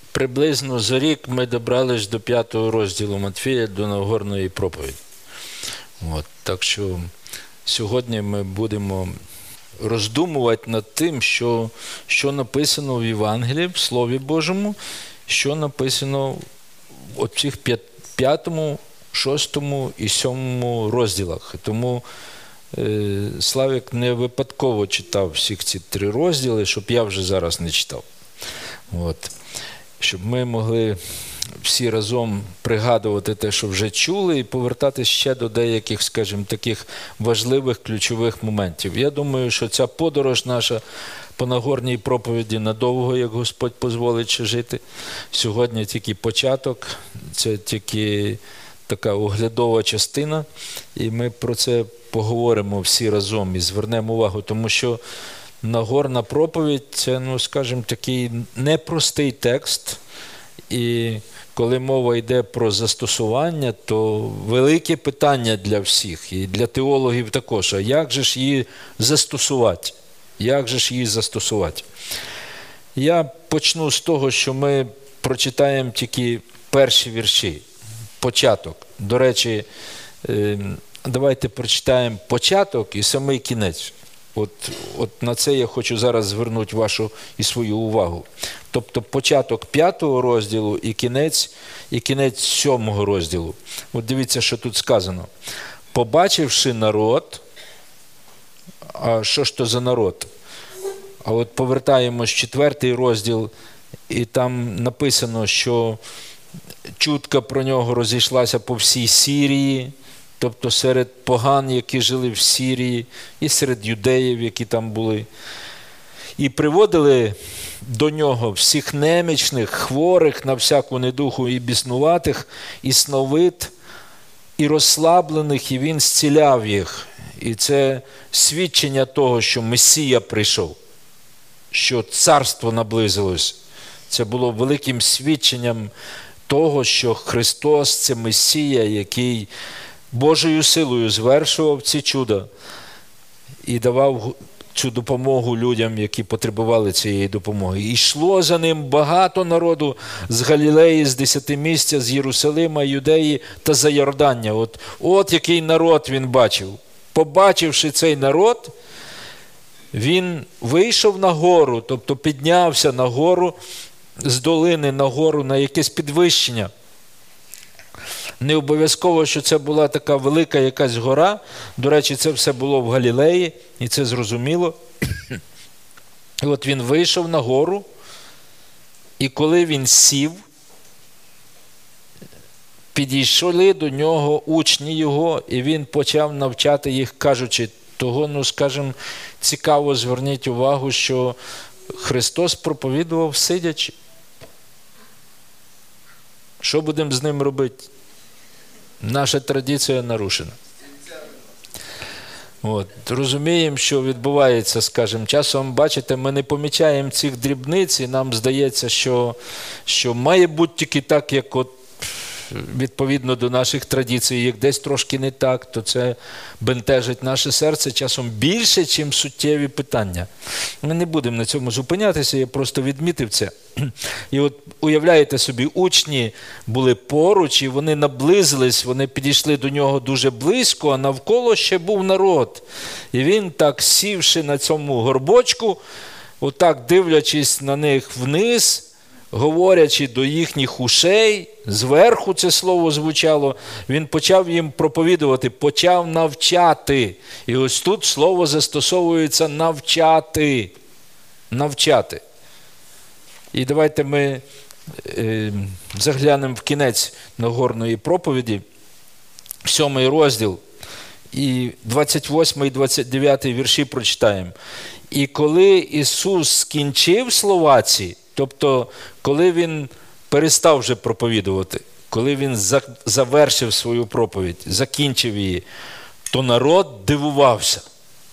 Приблизно за рік ми добрались до 5-го розділу Матфія, до Нагорної проповіді. Так що сьогодні ми будемо роздумувати над тим, що написано в Євангелії, в Слові Божому, що написано в цих 5, 6 і 7 розділах. Тому Славік не випадково читав всіх ці 3 розділи, щоб я вже зараз не читав. Щоб ми могли всі разом пригадувати те, що вже чули, і повертатися ще до деяких, скажімо, таких важливих, ключових моментів. Я думаю, що ця подорож наша по Нагорній проповіді надовго, як Господь дозволить ще жити. Сьогодні тільки початок, це тільки така оглядова частина, і ми про це поговоримо всі разом і звернемо увагу, тому що Нагорна проповідь – це, скажімо, такий непростий текст, і коли мова йде про застосування, то велике питання для всіх, і для теологів також, а як же ж її застосувати? Як же ж її застосувати? Я почну з того, що ми прочитаємо тільки перші вірші, початок. До речі, давайте прочитаємо початок і самий кінець. От на це я хочу зараз звернути вашу і свою увагу. Тобто початок 5-го розділу і кінець 7-го розділу. Дивіться, що тут сказано. Побачивши народ, а що ж то за народ? А повертаємось в 4-й розділ, і там написано, що чутка про нього розійшлася по всій Сирії, тобто серед поган, які жили в Сирії, і серед юдеїв, які там були. І приводили до нього всіх немічних, хворих на всяку недуху і біснуватих, і сновид, і розслаблених, і він зціляв їх. І це свідчення того, що Месія прийшов, що царство наблизилось. Це було великим свідченням того, що Христос – це Месія, який Божою силою звершував ці чуда і давав цю допомогу людям, які потребували цієї допомоги. І йшло за ним багато народу з Галілеї, з 10 місця, з Єрусалима, Юдеї та за Йордання. От який народ він бачив. Побачивши цей народ, він вийшов на гору, тобто піднявся на гору, з долини на гору, на якесь підвищення. Не обов'язково, що це була така велика якась гора. До речі, це все було в Галілеї, і це зрозуміло. І він вийшов на гору, і коли він сів, підійшли до нього учні його, і він почав навчати їх, кажучи, того, скажімо, цікаво, зверніть увагу, що Христос проповідував сидячи. Що будемо з ним робити? Наша традиція нарушена. Розуміємо, що відбувається, скажімо, часом, бачите, ми не помічаємо цих дрібниць, і нам здається, що має бути тільки так, як відповідно до наших традицій, як десь трошки не так, то це бентежить наше серце часом більше, ніж суттєві питання. Ми не будемо на цьому зупинятися, я просто відмітив це. І уявляєте собі, учні були поруч, і вони наблизились, вони підійшли до нього дуже близько, а навколо ще був народ. І він так, сівши на цьому горбочку, отак дивлячись на них вниз, говорячи до їхніх ушей, зверху це слово звучало, він почав їм проповідувати, почав навчати. І ось тут слово застосовується навчати. Навчати. І давайте ми заглянемо в кінець Нагорної проповіді, 7-й розділ, і 28 і 29 вірші прочитаємо. І коли Ісус скінчив слова ці, тобто, коли він перестав вже проповідувати, коли він завершив свою проповідь, закінчив її, то народ дивувався.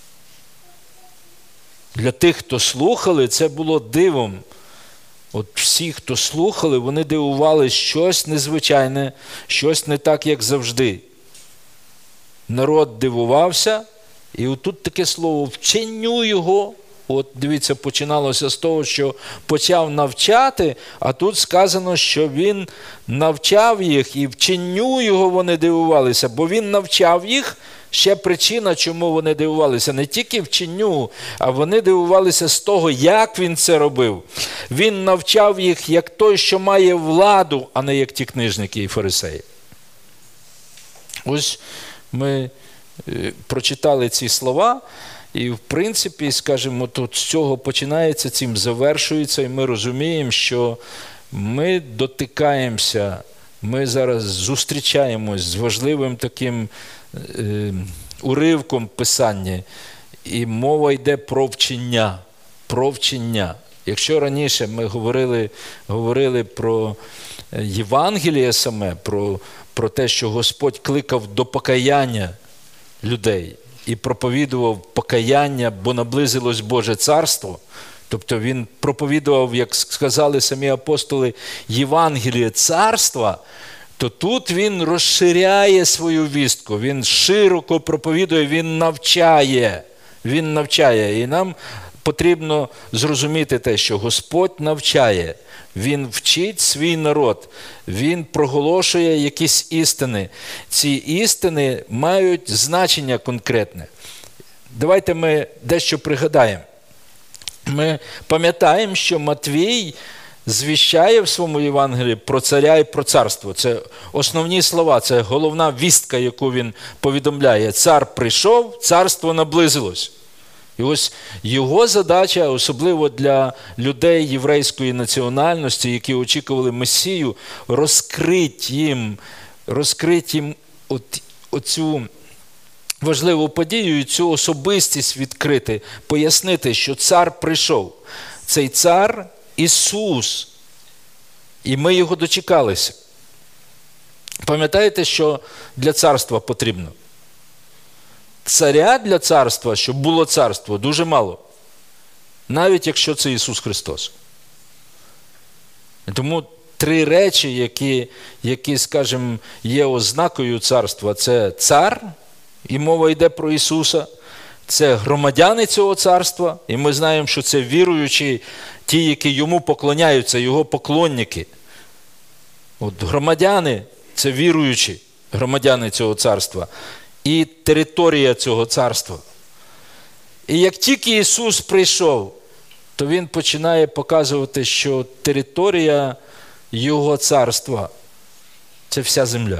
Для тих, хто слухали, це було дивом. Всі, хто слухали, вони дивували щось незвичайне, щось не так, як завжди. Народ дивувався, і отут таке слово «вченню його», От дивіться, починалося з того, що почав навчати, а тут сказано, що він навчав їх, і вченню його вони дивувалися, бо він навчав їх. Ще причина, чому вони дивувалися, не тільки вченню, а вони дивувалися з того, як він це робив. Він навчав їх як той, що має владу, а не як ті книжники і фарисеї. Ось ми прочитали ці слова, і в принципі, скажімо, тут з цього починається, цим завершується, і ми розуміємо, що ми дотикаємося, ми зараз зустрічаємось з важливим таким уривком Писання, і мова йде про вчення. Про вчення. Якщо раніше ми говорили про Євангеліє саме, про те, що Господь кликав до покаяння людей і проповідував покаяння, бо наблизилось Боже Царство, тобто він проповідував, як сказали самі апостоли, Євангеліє Царства, то тут він розширяє свою вістку, він широко проповідує, він навчає. Він навчає. І нам потрібно зрозуміти те, що Господь навчає. Він вчить свій народ. Він проголошує якісь істини. Ці істини мають значення конкретне. Давайте ми дещо пригадаємо. Ми пам'ятаємо, що Матвій звіщає в своєму Євангелії про царя і про царство. Це основні слова, це головна вістка, яку він повідомляє. Цар прийшов, царство наблизилось. І ось його задача, особливо для людей єврейської національності, які очікували Месію, розкрити їм оцю важливу подію і цю особистість відкрити, пояснити, що цар прийшов. Цей цар – Ісус. І ми його дочекалися. Пам'ятаєте, що для царства потрібно? Царя для царства, щоб було царство, дуже мало. Навіть якщо це Ісус Христос. Тому три речі, які, скажімо, є ознакою царства. Це цар, і мова йде про Ісуса. Це громадяни цього царства, і ми знаємо, що це віруючі, ті, які йому поклоняються, його поклонники. От громадяни – це віруючі громадяни цього царства. І територія цього царства. І як тільки Ісус прийшов, то Він починає показувати, що територія Його царства – це вся земля.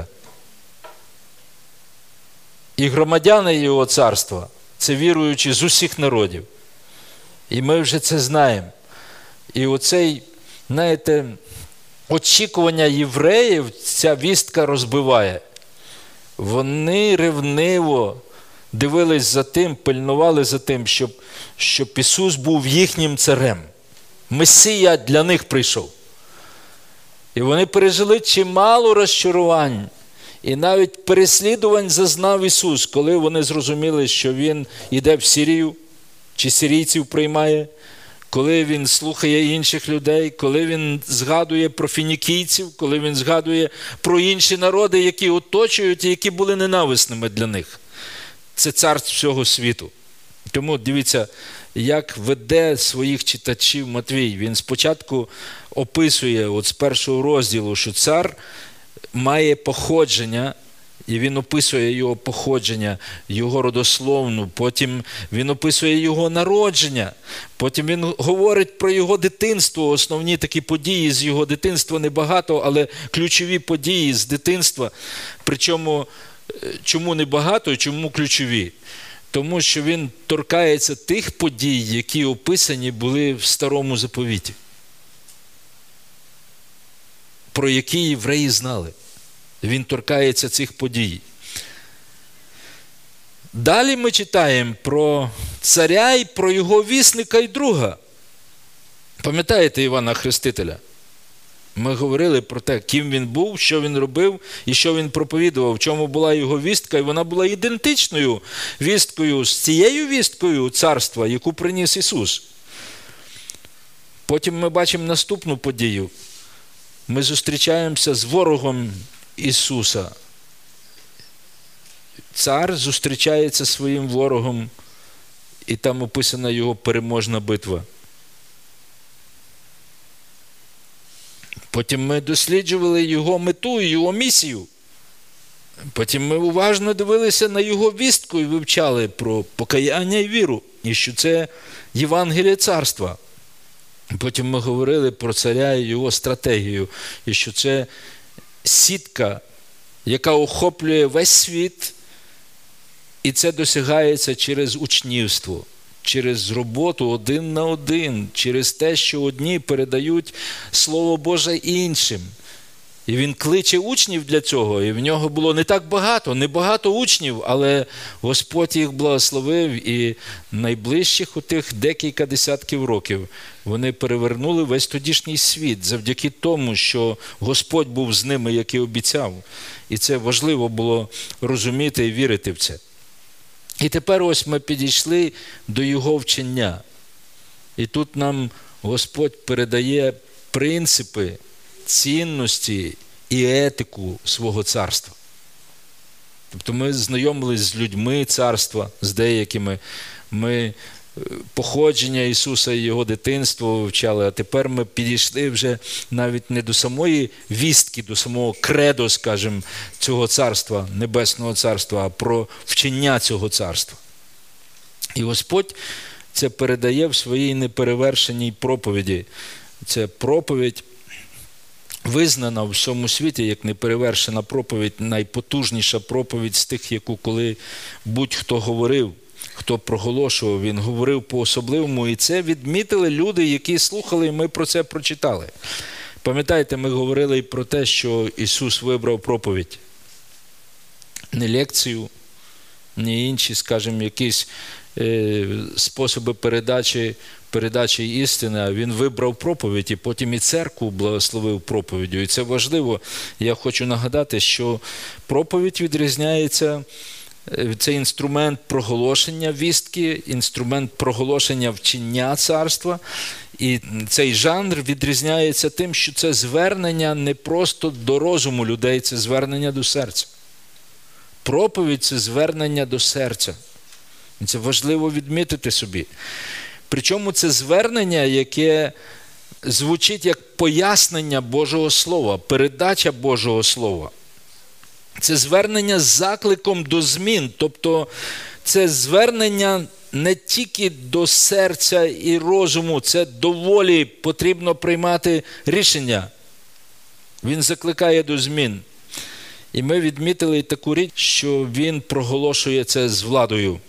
І громадяни Його царства – це віруючі з усіх народів. І ми вже це знаємо. І оцей, знаєте, очікування євреїв ця вістка розбиває. Вони ревниво дивились за тим, пильнували за тим, щоб Ісус був їхнім царем. Месія для них прийшов. І вони пережили чимало розчарувань. І навіть переслідувань зазнав Ісус, коли вони зрозуміли, що Він йде в Сирію, чи сирійців приймає, коли Він слухає інших людей, коли Він згадує про фінікійців, коли Він згадує про інші народи, які оточують і які були ненависними для них. Це цар всього світу. Тому дивіться, як веде своїх читачів Матвій. Він спочатку описує от з першого розділу, що цар має походження, і він описує його походження, його родословну, потім він описує його народження, потім він говорить про його дитинство, основні такі події з його дитинства, небагато, але ключові події з дитинства. Причому, чому небагато і чому ключові? Тому що він торкається тих подій, які описані були в Старому Заповіті, про які євреї знали. Він торкається цих подій. Далі ми читаємо про царя і про його вісника і друга. Пам'ятаєте Івана Хрестителя? Ми говорили про те, ким він був, що він робив і що він проповідував, в чому була його вістка, і вона була ідентичною вісткою з цією вісткою царства, яку приніс Ісус. Потім ми бачимо наступну подію. Ми зустрічаємося з ворогом Ісуса. Цар зустрічається зі своїм ворогом і там описана його переможна битва. Потім ми досліджували його мету і його місію. Потім ми уважно дивилися на його вістку і вивчали про покаяння і віру, і що це Євангеліє царства. Потім ми говорили про царя і його стратегію, і що це сітка, яка охоплює весь світ, і це досягається через учнівство, через роботу один на один, через те, що одні передають Слово Боже іншим. І він кличе учнів для цього, і в нього було не так багато, не багато учнів, але Господь їх благословив, і найближчих у тих декілька десятків років вони перевернули весь тодішній світ завдяки тому, що Господь був з ними, як і обіцяв. І це важливо було розуміти і вірити в це. І тепер ось ми підійшли до його вчення. І тут нам Господь передає принципи, цінності і етику свого царства. Тобто ми знайомились з людьми царства, з деякими. Ми походження Ісуса і Його дитинство вивчали, а тепер ми підійшли вже навіть не до самої вістки, до самого кредо, скажімо, цього царства, небесного царства, а про вчення цього царства. І Господь це передає в своїй неперевершеній проповіді. Це проповідь визнана в всьому світі як неперевершена проповідь, найпотужніша проповідь з тих, яку коли будь-хто говорив, хто проголошував, він говорив по-особливому, і це відмітили люди, які слухали, і ми про це прочитали. Пам'ятаєте, ми говорили і про те, що Ісус вибрав проповідь. Не лекцію, не інші, скажімо, якісь способи передачі істини, а він вибрав проповідь, і потім і церкву благословив проповіддю. І це важливо. Я хочу нагадати, що проповідь відрізняється, це інструмент проголошення вістки, інструмент проголошення вчення царства. І цей жанр відрізняється тим, що це звернення не просто до розуму людей, це звернення до серця. Проповідь – це звернення до серця. І це важливо відмітити собі. Причому це звернення, яке звучить як пояснення Божого Слова, передача Божого Слова. Це звернення з закликом до змін, тобто це звернення не тільки до серця і розуму, це до волі потрібно приймати рішення. Він закликає до змін. І ми відмітили таку річ, що він проголошує це з владою.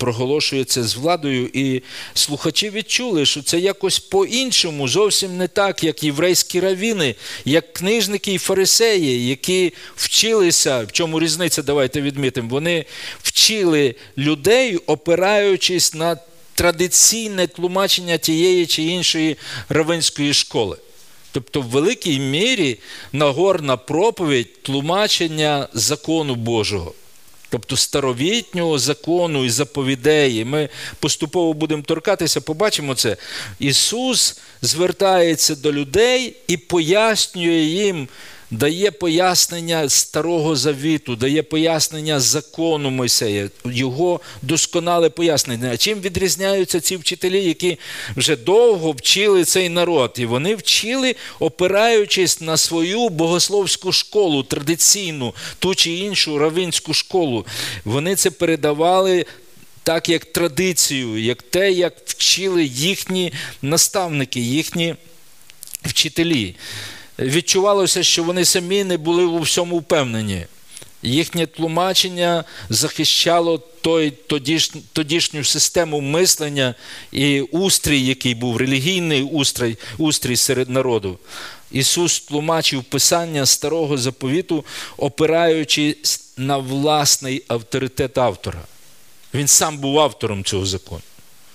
І слухачі відчули, що це якось по-іншому, зовсім не так, як єврейські равіни, як книжники і фарисеї, які вчилися, в чому різниця, давайте відмітимо, вони вчили людей, опираючись на традиційне тлумачення тієї чи іншої равинської школи. Тобто в великій мірі Нагорна проповідь тлумачення закону Божого. Тобто старовітнього закону і заповідей. Ми поступово будемо торкатися, побачимо це. Ісус звертається до людей і пояснює їм, дає пояснення Старого Завіту, дає пояснення закону Мойсея, його досконале пояснення. А чим відрізняються ці вчителі, які вже довго вчили цей народ? І вони вчили, опираючись на свою богословську школу, традиційну, ту чи іншу равинську школу. Вони це передавали так, як традицію, як те, як вчили їхні наставники, їхні вчителі. Відчувалося, що вони самі не були у всьому впевнені. Їхнє тлумачення захищало тодішню систему мислення і устрій, який був, релігійний устрій серед народу. Ісус тлумачив Писання Старого Заповіту, опираючись на власний авторитет автора. Він сам був автором цього закону.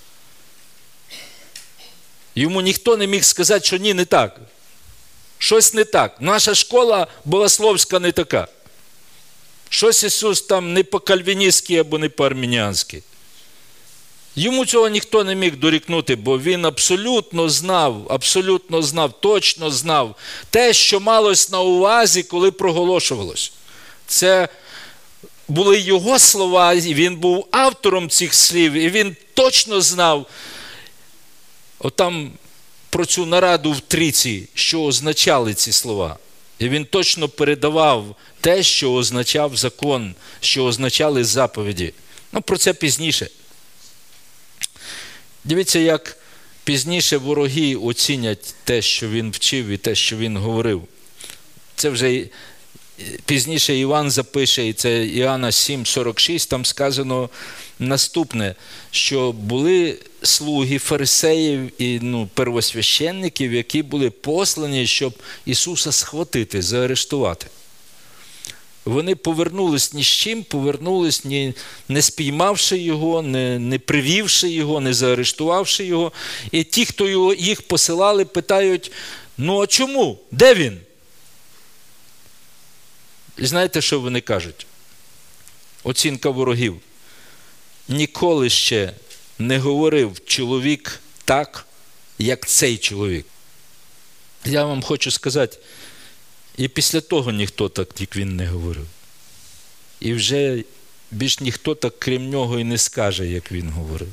Йому ніхто не міг сказати, що ні, не так. Щось не так. Наша школа богословська не така. Щось Ісус там не по-кальвіністськи або не по-армініанськи. Йому цього ніхто не міг дорікнути, бо він абсолютно знав, точно знав те, що малось на увазі, коли проголошувалось. Це були його слова, і він був автором цих слів, і він точно знав, отам про цю нараду в Трійці, що означали ці слова. І він точно передавав те, що означав закон, що означали заповіді. Про це пізніше. Дивіться, як пізніше вороги оцінять те, що він вчив і те, що він говорив. Це вже пізніше Іван запише, і це Іоанна 7:46, там сказано наступне, що були слуги фарисеїв і первосвященників, які були послані, щоб Ісуса схватити, заарештувати. Вони повернулись ні з чим, повернулись не спіймавши його, не привівши його, не заарештувавши його. І ті, хто їх посилали, питають, а чому? Де він? І знаєте, що вони кажуть? Оцінка ворогів. Ніколи ще не говорив чоловік так, як цей чоловік. Я вам хочу сказати, і після того ніхто так, як він, не говорив. І вже більш ніхто так, крім нього, і не скаже, як він говорив.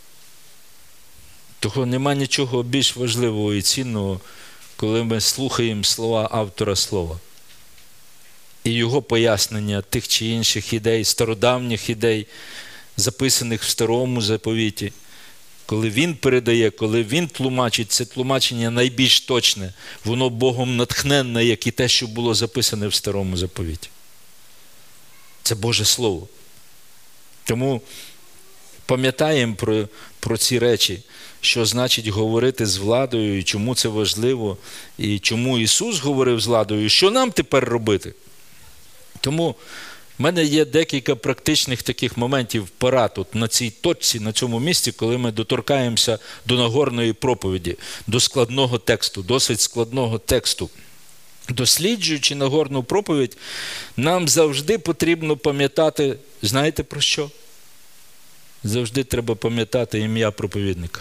Того нема нічого більш важливого і цінного, коли ми слухаємо слова автора слова. І його пояснення тих чи інших ідей, стародавніх ідей, записаних в Старому Заповіті. Коли він передає, коли він тлумачить, це тлумачення найбільш точне. Воно Богом натхненне, як і те, що було записане в Старому Заповіті. Це Боже Слово. Тому пам'ятаємо про ці речі, що значить говорити з владою, і чому це важливо, і чому Ісус говорив з владою, і що нам тепер робити. Тому в мене є декілька практичних таких моментів, порад тут на цій точці, на цьому місці, коли ми доторкаємося до Нагорної проповіді, до складного тексту, досить складного тексту. Досліджуючи Нагорну проповідь, нам завжди потрібно пам'ятати, знаєте про що? Завжди треба пам'ятати ім'я проповідника.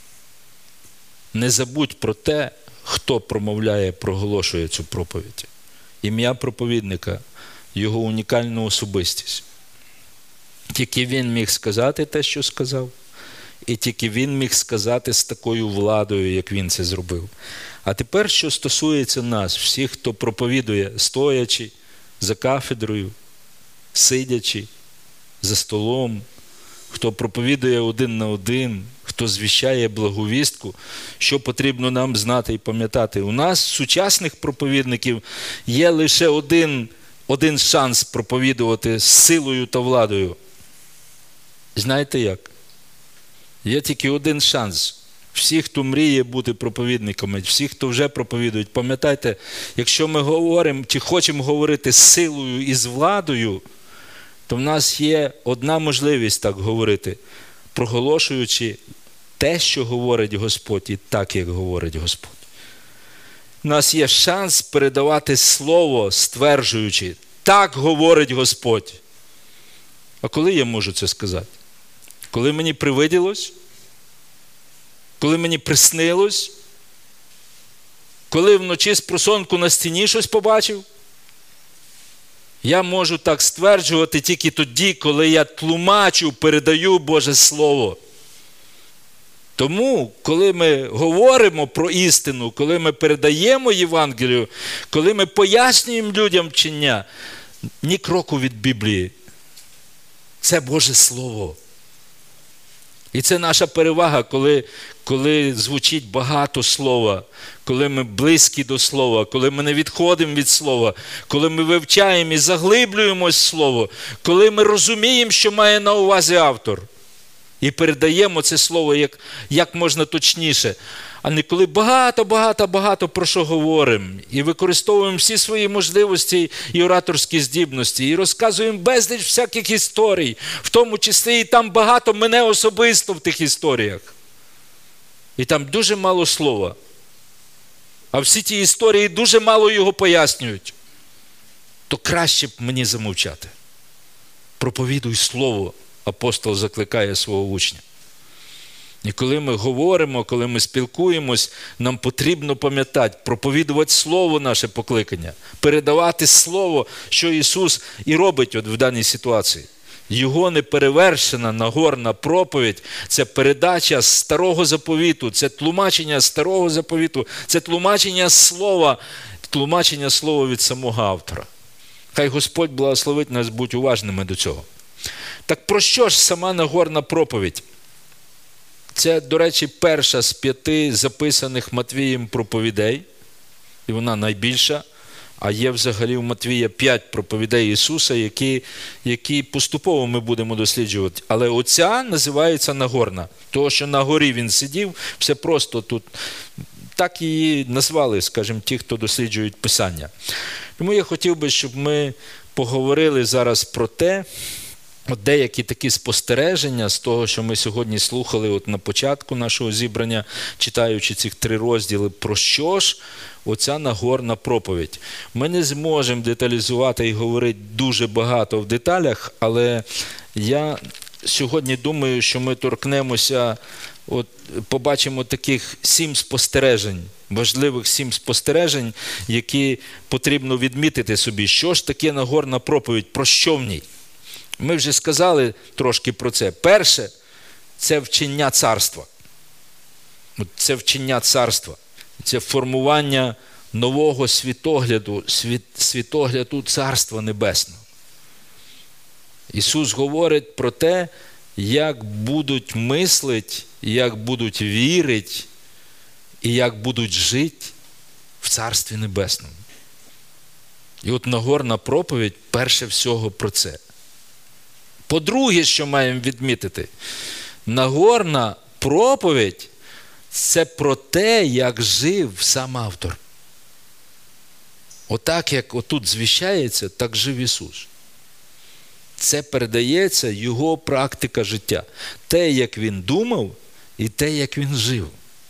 Не забудь про те, хто промовляє, проголошує цю проповідь. Ім'я проповідника, його унікальну особистість. Тільки він міг сказати те, що сказав, і тільки він міг сказати з такою владою, як він це зробив. А тепер, що стосується нас, всіх, хто проповідує, стоячи, за кафедрою, сидячи, за столом, хто проповідує один на один, хто звіщає благовістку, що потрібно нам знати і пам'ятати. У нас, сучасних проповідників, є лише один шанс проповідувати з силою та владою. Знаєте як? Є тільки один шанс. Всі, хто мріє бути проповідниками, всі, хто вже проповідують, пам'ятайте, якщо ми говоримо, чи хочемо говорити з силою і з владою, то в нас є одна можливість так говорити, проголошуючи те, що говорить Господь, і так, як говорить Господь. У нас є шанс передавати слово, стверджуючи, так говорить Господь. А коли я можу це сказати? Коли мені привиділось? Коли мені приснилось? Коли вночі з просонку на стіні щось побачив? Я можу так стверджувати тільки тоді, коли я тлумачу, передаю Боже Слово. Тому, коли ми говоримо про істину, коли ми передаємо Євангелію, коли ми пояснюємо людям вчення, ні кроку від Біблії. Це Боже Слово. І це наша перевага, коли звучить багато слова, коли ми близькі до слова, коли ми не відходимо від слова, коли ми вивчаємо і заглиблюємось в слово, коли ми розуміємо, що має на увазі автор. І передаємо це слово як можна точніше, а не коли багато про що говоримо. І використовуємо всі свої можливості і ораторські здібності. І розказуємо безліч всяких історій. В тому числі і там багато мене особисто в тих історіях. І там дуже мало слова. А всі ті історії дуже мало його пояснюють. То краще б мені замовчати. Проповідуй слово. Апостол закликає свого учня. І коли ми говоримо, коли ми спілкуємось, нам потрібно пам'ятати, проповідувати Слово наше покликання, передавати Слово, що Ісус і робить в даній ситуації. Його неперевершена Нагорна проповідь – це передача Старого Заповіту, це тлумачення Старого Заповіту, це тлумачення Слова від самого автора. Хай Господь благословить нас бути уважними до цього. Так про що ж сама Нагорна проповідь? Це, до речі, перша з 5 записаних Матвієм проповідей, і вона найбільша, а є взагалі в Матвія 5 проповідей Ісуса, які поступово ми будемо досліджувати. Але оця називається Нагорна, того, що на горі він сидів, все просто тут. Так її назвали, скажімо, ті, хто досліджують Писання. Тому я хотів би, щоб ми поговорили зараз про те, деякі такі спостереження з того, що ми сьогодні слухали на початку нашого зібрання, читаючи цих 3 розділи, про що ж оця Нагорна проповідь. Ми не зможемо деталізувати і говорити дуже багато в деталях, але я сьогодні думаю, що ми торкнемося, побачимо таких 7 спостережень, важливих 7 спостережень, які потрібно відмітити собі. Що ж таке Нагорна проповідь, про що в ній? Ми вже сказали трошки про це. Перше – це вчення царства. Це вчення царства. Це формування нового світогляду, світогляду Царства Небесного. Ісус говорить про те, як будуть мислити, як будуть вірити і як будуть жити в Царстві Небесному. І Нагорна проповідь перше всього про це. По-друге, що маємо відмітити, Нагорна проповідь – це про те, як жив сам автор. Отак, як отут звіщається, так жив Ісус. Це передається Його практика життя. Те, як Він думав, і те, як Він жив.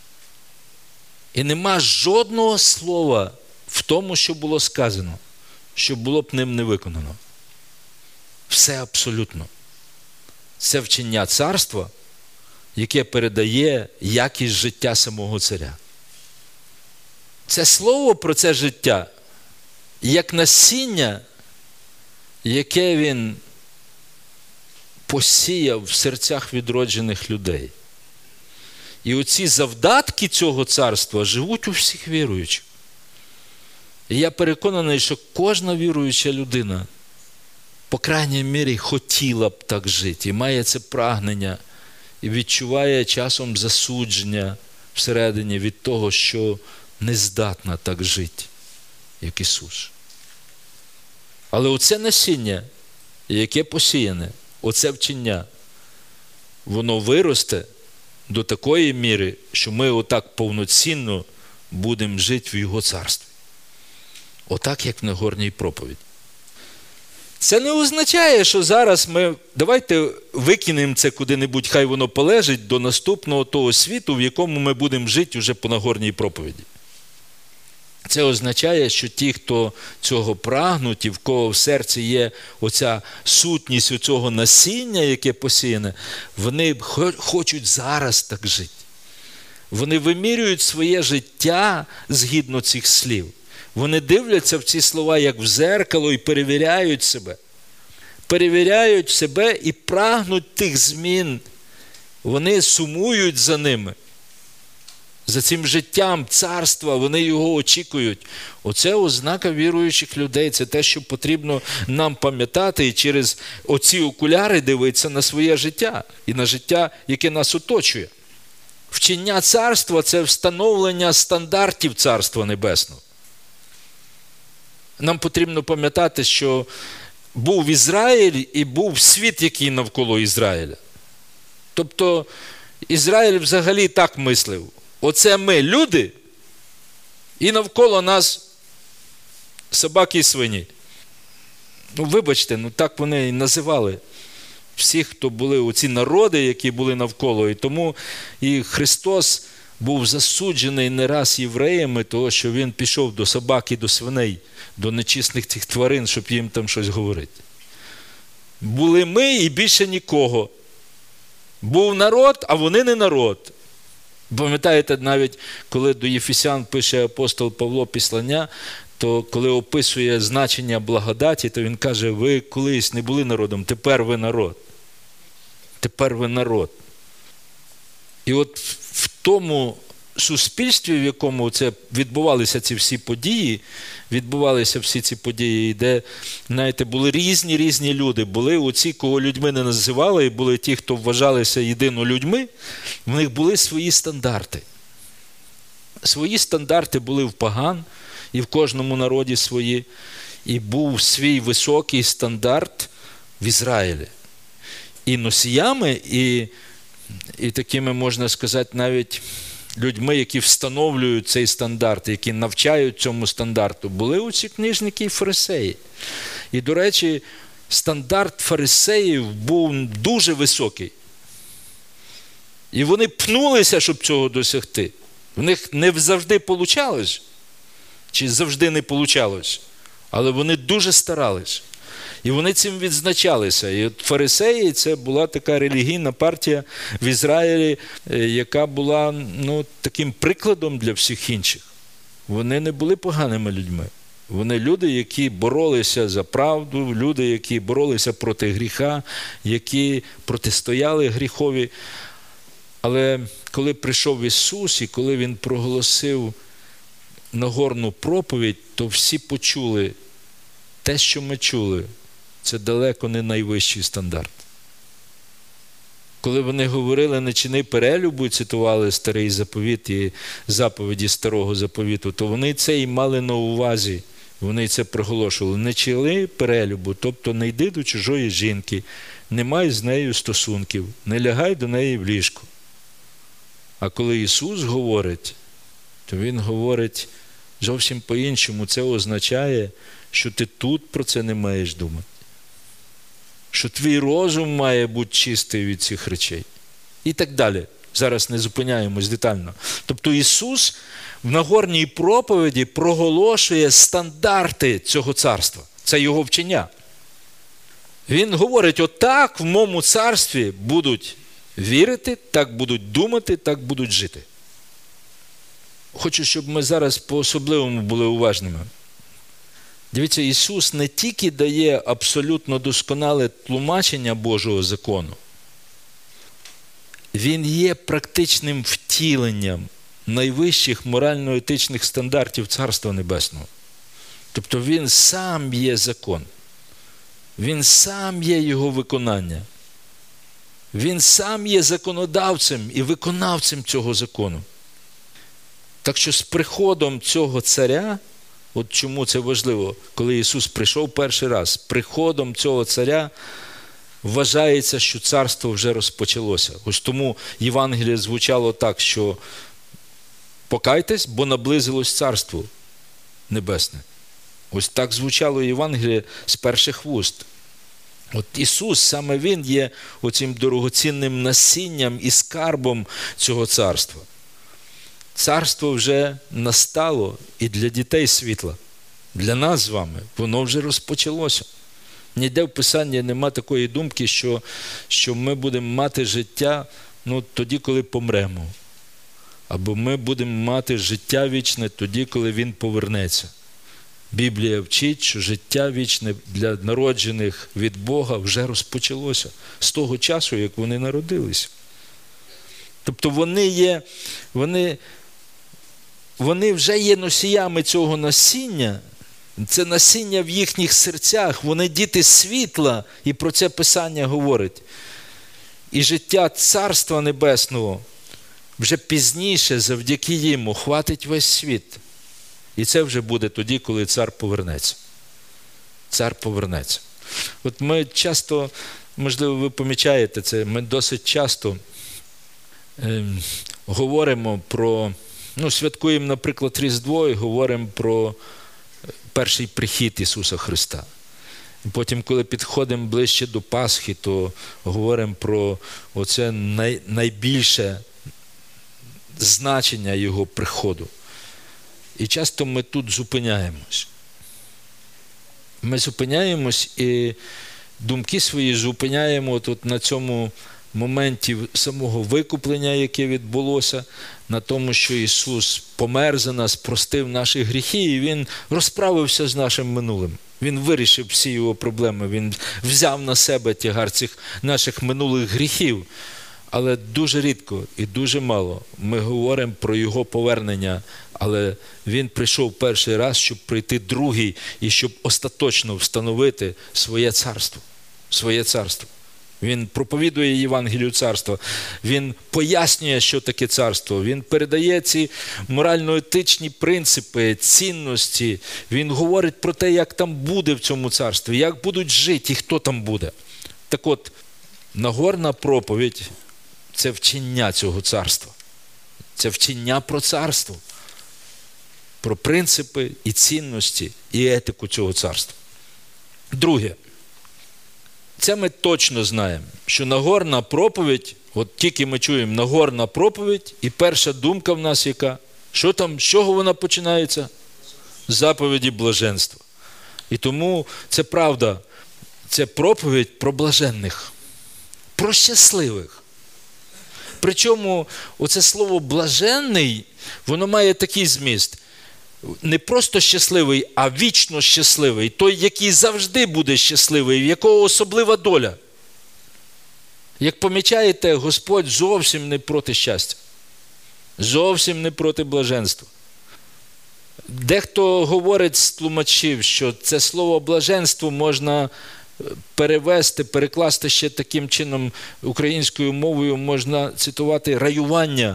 І нема жодного слова в тому, що було сказано, що було б ним не виконано. Все абсолютно. Це вчення царства, яке передає якість життя самого царя. Це слово про це життя, як насіння, яке він посіяв в серцях відроджених людей. І оці завдатки цього царства живуть у всіх віруючих. І я переконаний, що кожна віруюча людина, по крайній мірі, хотіла б так жити, і має це прагнення, і відчуває часом засудження всередині від того, що не здатна так жити, як Ісус. Але оце насіння, яке посіяне, оце вчення, воно виросте до такої міри, що ми отак повноцінно будемо жити в Його царстві. Отак, як в Нагорній проповіді. Це не означає, що зараз давайте викинемо це куди-небудь, хай воно полежить до наступного того світу, в якому ми будемо жити вже по Нагорній проповіді. Це означає, що ті, хто цього прагнуть, і в кого в серці є оця сутність оцього насіння, яке посіяне, вони хочуть зараз так жити. Вони вимірюють своє життя згідно цих слів. Вони дивляться в ці слова, як в дзеркало, і перевіряють себе. Перевіряють себе і прагнуть тих змін. Вони сумують за ними. За цим життям царства, вони його очікують. Оце ознака віруючих людей. Це те, що потрібно нам пам'ятати і через оці окуляри дивитися на своє життя і на життя, яке нас оточує. Вчення царства – це встановлення стандартів Царства Небесного. Нам потрібно пам'ятати, що був Ізраїль і був світ, який навколо Ізраїля. Тобто Ізраїль взагалі так мислив. Оце ми, люди, і навколо нас собаки і свині. Вибачте, так вони і називали всіх, хто були оці народи, які були навколо. І тому і Христос був засуджений не раз євреями, того, що він пішов до собак і до свиней, до нечисних цих тварин, щоб їм там щось говорити. Були ми і більше нікого. Був народ, а вони не народ. Пам'ятаєте, навіть коли до Єфесян пише апостол Павло післання, то коли описує значення благодаті, то він каже, ви колись не були народом, тепер ви народ. Тепер ви народ. І от в тому суспільстві, в якому це відбувалися ці всі події, де, знаєте, були різні люди. Були оці, кого людьми не називали, і були ті, хто вважалися єдино людьми, в них були свої стандарти. Свої стандарти були в поган, і в кожному народі свої. І був свій високий стандарт в Ізраїлі. І носіями, і такими, можна сказати, навіть людьми, які встановлюють цей стандарт, які навчають цьому стандарту, були оці книжники і фарисеї. І, до речі, стандарт фарисеїв був дуже високий. І вони пнулися, щоб цього досягти. В них не завжди получалось, чи завжди не получалось, але вони дуже старались. І вони цим відзначалися. І от фарисеї – це була така релігійна партія в Ізраїлі, яка була таким прикладом для всіх інших. Вони не були поганими людьми. Вони люди, які боролися за правду, люди, які боролися проти гріха, які протистояли гріхові. Але коли прийшов Ісус і коли Він проголосив Нагорну проповідь, то всі почули те, що ми чули. Це далеко не найвищий стандарт. Коли вони говорили «не чини перелюбу» і цитували Старий Заповіт і заповіді Старого Заповіту, то вони це і мали на увазі. Вони це проголошували. «Не чини перелюбу», тобто не йди до чужої жінки, не май з нею стосунків, не лягай до неї в ліжко. А коли Ісус говорить, то Він говорить зовсім по-іншому. Це означає, що ти тут про це не маєш думати. Що твій розум має бути чистий від цих речей. І так далі. Зараз не зупиняємось детально. Тобто Ісус в Нагорній проповіді проголошує стандарти цього царства. Це Його вчення. Він говорить, отак в моєму царстві будуть вірити, так будуть думати, так будуть жити. Хочу, щоб ми зараз по-особливому були уважними. Дивіться, Ісус не тільки дає абсолютно досконале тлумачення Божого закону. Він є практичним втіленням найвищих морально-етичних стандартів Царства Небесного. Тобто Він сам є закон. Він сам є його виконання. Він сам є законодавцем і виконавцем цього закону. Так що з приходом цього царя, от чому це важливо, коли Ісус прийшов перший раз, приходом цього царя вважається, що царство вже розпочалося. Ось тому Євангеліє звучало так, що покайтесь, бо наблизилось царство небесне. Ось так звучало Євангеліє з перших вуст. От Ісус, саме Він є оцим дорогоцінним насінням і скарбом цього царства. Царство вже настало і для дітей світла. Для нас з вами воно вже розпочалося. Ніде в Писанні нема такої думки, що ми будемо мати життя тоді, коли помремо. Або ми будемо мати життя вічне тоді, коли Він повернеться. Біблія вчить, що життя вічне для народжених від Бога вже розпочалося з того часу, як вони народилися. Тобто вони вже є носіями цього насіння, це насіння в їхніх серцях, вони діти світла, і про це Писання говорить. І життя Царства Небесного вже пізніше, завдяки їм, охватить весь світ. І це вже буде тоді, коли цар повернеться. Цар повернеться. От ми часто, можливо, ви помічаєте це, ми досить часто говоримо про, святкуємо, наприклад, Різдво і говоримо про перший прихід Ісуса Христа. І потім, коли підходимо ближче до Пасхи, то говоримо про оце найбільше значення Його приходу. І часто ми тут зупиняємось. Ми зупиняємось і думки свої зупиняємо тут на цьому моментів самого викуплення, яке відбулося, на тому, що Ісус помер за нас, простив наші гріхи, і Він розправився з нашим минулим. Він вирішив всі його проблеми, Він взяв на себе тягар цих наших минулих гріхів. Але дуже рідко і дуже мало ми говоримо про Його повернення, але Він прийшов перший раз, щоб прийти другий і щоб остаточно встановити своє царство. Своє царство. Він проповідує Євангелію царства, він пояснює, що таке царство, він передає ці морально-етичні принципи, цінності, він говорить про те, як там буде в цьому царстві, як будуть жити і хто там буде. Так от, Нагорна проповідь – це вчення цього царства, це вчення про царство, про принципи і цінності і етику цього царства. Друге. Це ми точно знаємо, що Нагорна проповідь, от тільки ми чуємо Нагорна проповідь, і перша думка в нас яка? Що там, з чого вона починається? З заповіді блаженства. І тому це правда, це проповідь про блаженних, про щасливих. Причому оце слово «блаженний», воно має такий зміст. Не просто щасливий, а вічно щасливий. Той, який завжди буде щасливий, в якого особлива доля. Як помічаєте, Господь зовсім не проти щастя. Зовсім не проти блаженства. Дехто говорить з тлумачів, що це слово блаженство можна перевести, перекласти ще таким чином українською мовою, можна цитувати раювання.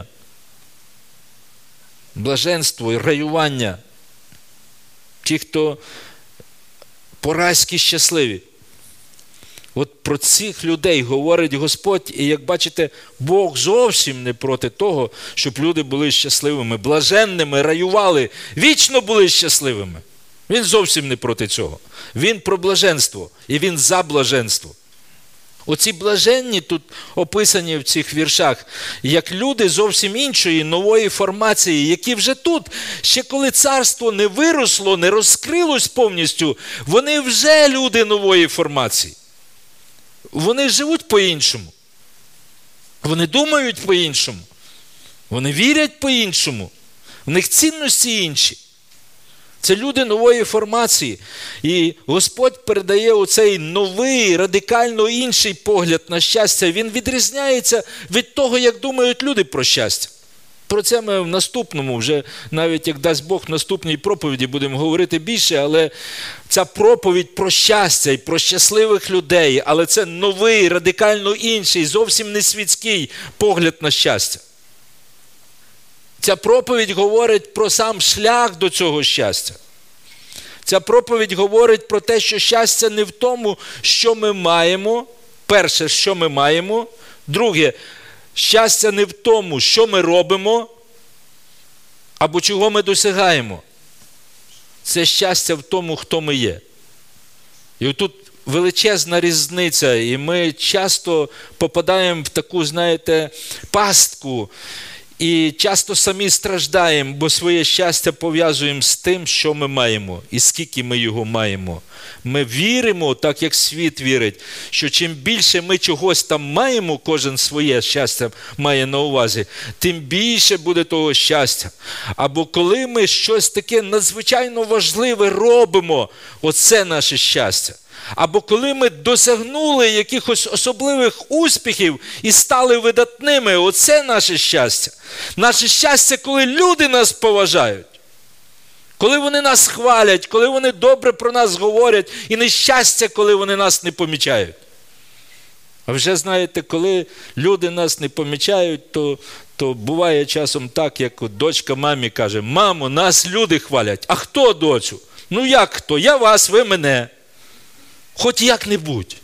Блаженство і раювання. Ті, хто по-райськи щасливі. От про цих людей говорить Господь, і як бачите, Бог зовсім не проти того, щоб люди були щасливими, блаженними, раювали, вічно були щасливими. Він зовсім не проти цього. Він про блаженство, і він за блаженство. Оці блаженні тут описані в цих віршах, як люди зовсім іншої, нової формації, які вже тут, ще коли царство не виросло, не розкрилось повністю, вони вже люди нової формації. Вони живуть по-іншому. Вони думають по-іншому. Вони вірять по-іншому. В них цінності інші. Це люди нової формації. І Господь передає оцей новий, радикально інший погляд на щастя. Він відрізняється від того, як думають люди про щастя. Про це ми в наступному, вже навіть як дасть Бог в наступній проповіді будемо говорити більше, але ця проповідь про щастя і про щасливих людей, але це новий, радикально інший, зовсім не світський погляд на щастя. Ця проповідь говорить про сам шлях до цього щастя. Ця проповідь говорить про те, що щастя не в тому, що ми маємо. Перше, що ми маємо. Друге, щастя не в тому, що ми робимо, або чого ми досягаємо. Це щастя в тому, хто ми є. І отут величезна різниця, і ми часто попадаємо в таку, знаєте, пастку, і часто самі страждаємо, бо своє щастя пов'язуємо з тим, що ми маємо, і скільки ми його маємо. Ми віримо, так як світ вірить, що чим більше ми чогось там маємо, кожен своє щастя має на увазі, тим більше буде того щастя. Або коли ми щось таке надзвичайно важливе робимо, оце наше щастя. Або коли ми досягнули якихось особливих успіхів і стали видатними, оце наше щастя. Наше щастя, коли люди нас поважають. Коли вони нас хвалять, коли вони добре про нас говорять, і нещастя, коли вони нас не помічають. А вже знаєте, коли люди нас не помічають, то буває часом так, як дочка мамі каже: «Мамо, нас люди хвалять». «А хто, доцю?» «Ну як хто? Я вас, ви мене». Хоч як-небудь.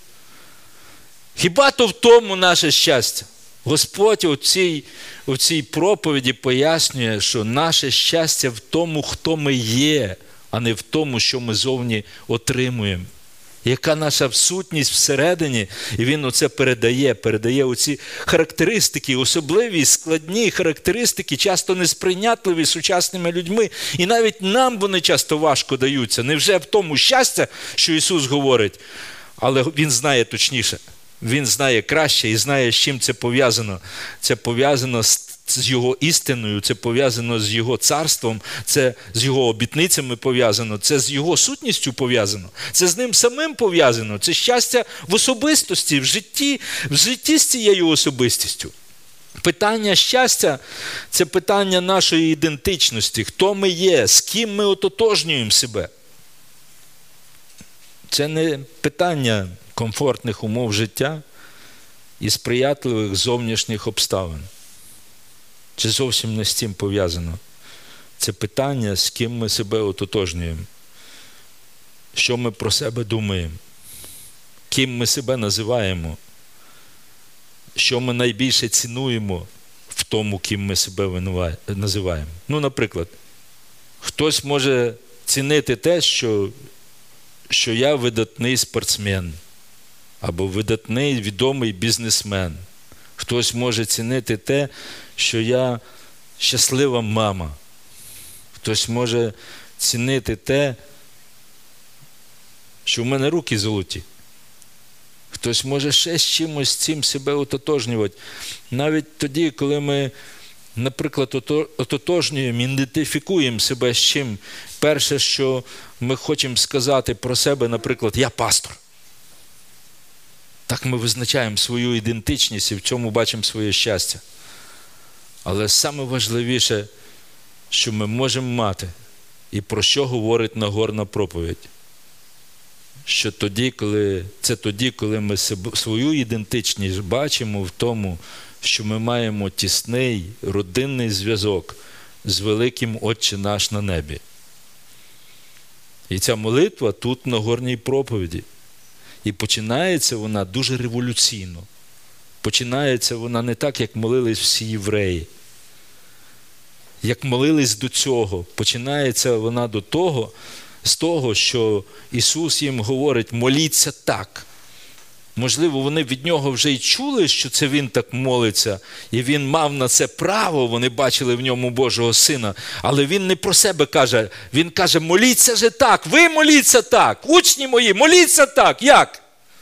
Хіба то в тому наше щастя? Господь у цій проповіді пояснює, що наше щастя в тому, хто ми є, а не в тому, що ми зовні отримуємо. Яка наша сутність всередині, і він оце передає оці характеристики, особливі, складні характеристики, часто несприйнятливі сучасними людьми. І навіть нам вони часто важко даються. Невже в тому щастя, що Ісус говорить, але Він знає точніше. Він знає краще і знає, з чим це пов'язано. Це пов'язано з його істиною, це пов'язано з його царством, це з його обітницями пов'язано, це з його сутністю пов'язано, це з ним самим пов'язано, це щастя в особистості, в житті з цією особистістю. Питання щастя – це питання нашої ідентичності, хто ми є, з ким ми ототожнюємо себе. Це не питання комфортних умов життя і сприятливих зовнішніх обставин. Це зовсім не з цим пов'язано. Це питання, з ким ми себе ототожнюємо, що ми про себе думаємо, ким ми себе називаємо, що ми найбільше цінуємо в тому, ким ми себе називаємо. Ну, наприклад, хтось може цінити те, що я видатний спортсмен, або видатний відомий бізнесмен. Хтось може цінити те, що я щаслива мама. Хтось може цінити те, що в мене руки золоті. Хтось може ще з чимось з цим себе ототожнювати. Навіть тоді, коли ми, наприклад, ототожнюємо, ідентифікуємо себе з чим. Перше, що ми хочемо сказати про себе, наприклад, я пастор. Так ми визначаємо свою ідентичність і в цьому бачимо своє щастя. Але саме важливіше, що ми можемо мати, і про що говорить Нагорна проповідь, що тоді, коли ми свою ідентичність бачимо в тому, що ми маємо тісний родинний зв'язок з великим Отче наш на небі. І ця молитва тут в Нагорній проповіді. І починається вона дуже революційно. Починається вона не так, як молились всі євреї. Як молились до цього. Починається вона з того, що Ісус їм говорить, моліться так. Можливо, вони від нього вже й чули, що це він так молиться, і він мав на це право, вони бачили в ньому Божого Сина. Але він не про себе каже, він каже, моліться же так, ви моліться так, учні мої, моліться так, як?